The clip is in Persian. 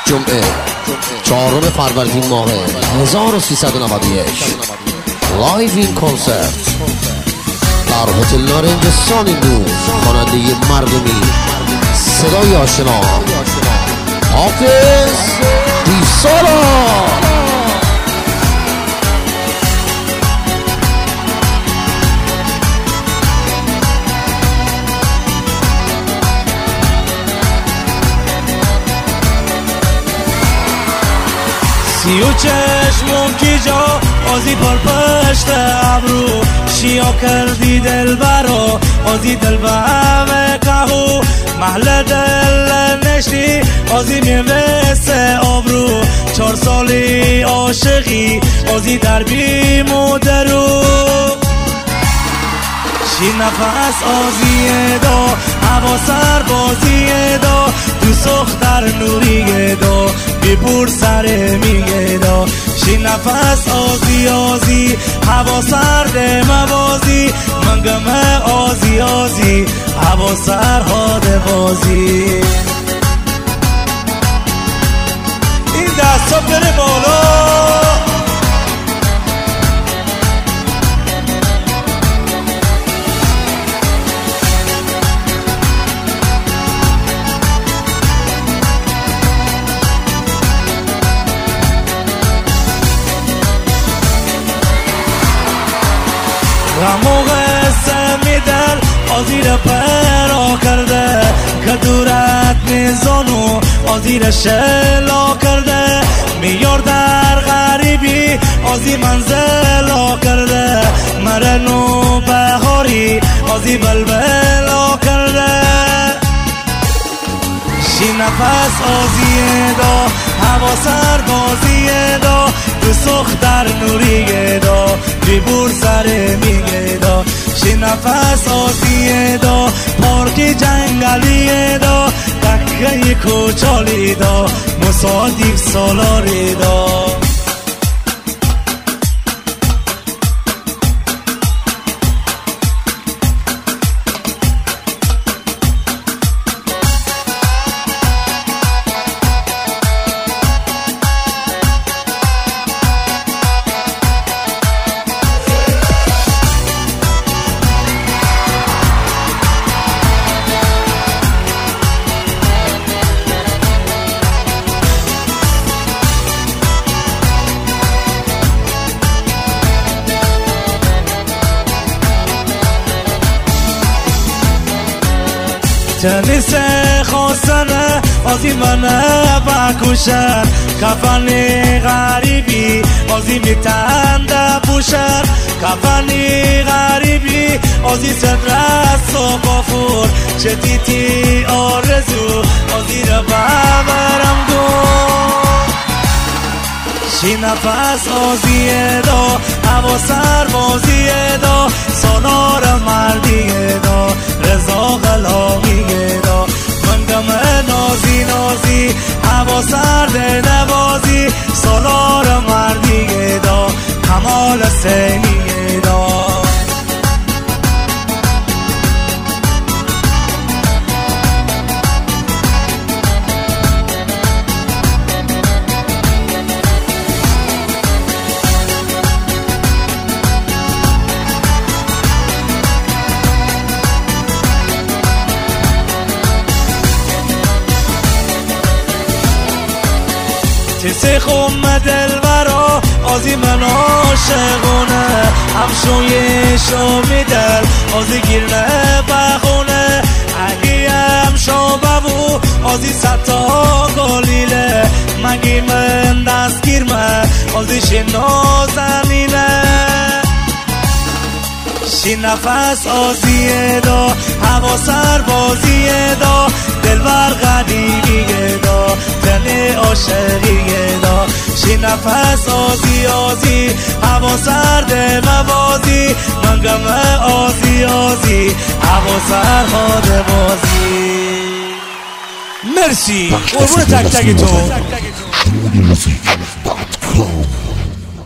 جمعه 4 فروردین ماه 1391 لایو این کنسرت در هتل نارنج سانیندو. خواننده مردمی صدای آشنا حافظ دیسارا. سی و چشمم کی جا آزی پر پشت ابرو شیا کردی دل برا آزی دل به همه کهو محل دل نشتی آزی میوسته آبرو 4 سالی عاشقی آزی در بیم و درو شی نفس آزیه دا هوا سر بازیه دا تو سختر نوریه دا بیپور سر میگه دا شی نفس آزی آزی هوا سرد موازی منگم آزی آزی هوا سر هاد بازی. این دستا بره بالا غم و غصه میدل آزیر پرا کرده که دورت میزانو آزیر شلا کرده میار در غریبی آزی منزلا کرده مرنو بهاری آزی بلبلا کرده شی نفس آزیه دا هوا سر بازیه دا تو سختر نوریه دا بیبور سر میگه دا شی نفس آزیه دا پارکی جنگلیه دا دکه کوچالی دا مصادیق سالاری دا. تنیس خواستنه آزی منه بکوشن کفنی غریبی آزی میتنده پوشن کفنی غریبی آزی صدرست و بافور چه تیتی آرزو آزی را ببرم گون شی نفس آزیه دا هوا سر بازیه دا سالار مردیه دا رضا غلامیه دا منگم نازی نازی هوا سرد نوازی سالار مردیه دا کمال سینیه دا. تیسی خوم دلورا آزی من عاشقونه همشوی شومی دل آزی گیرنه بخونه اگی هم شو ببو آزی ستا گلیله مگی من دست گیرمه آزی شنو زمینه شی نفس آزیه دا هوا سر بازیه دا دلبر قدیمیه دا تنه عاشقیه دا شی نفس آزی آزی هوا سرد موازی منگم آزی آزی هوا سر هاد بازی. مرسی قربون تک تک تو.